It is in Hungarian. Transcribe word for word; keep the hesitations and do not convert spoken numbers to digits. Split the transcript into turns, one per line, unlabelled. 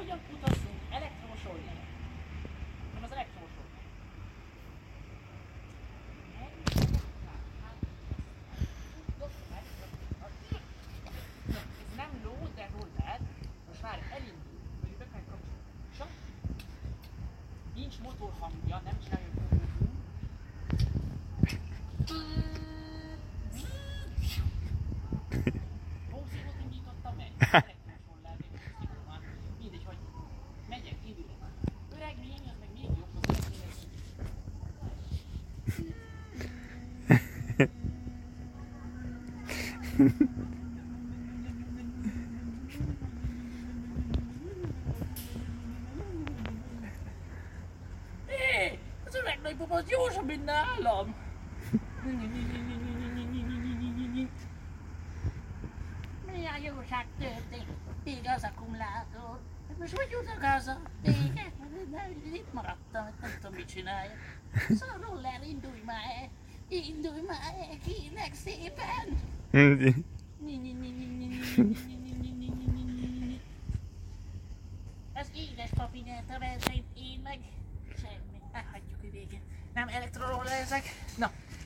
Hogyan utazzunk elektromos rollerrel? Nem az elektromos roller. Ez nem ló, de roller. Most már elindul, hogy be kell kapcsolni. Csak nincs motorhangja, nem csinálja bum bum. Bózítót indítottam meg. Elektromos roller, még bózító már. Mindegy, hogy megyek, indulok. Öreg lény, az meg még jobb, az öreg lény, az Hé! Az öreg nagybaba az gyorsabb, mint nálam! Milyen jóság történt? Ég az akkumulátor. Most hogy jutok haza? Vége? Itt maradtam, nem tudom mit csináljak. Szóval roller, indulj már! Indulj már, kérlek szépen! Az édes papi nyert a versenyt, én meg semmi. Elhagyjuk a végén. Nem elektroroller ezek. Na,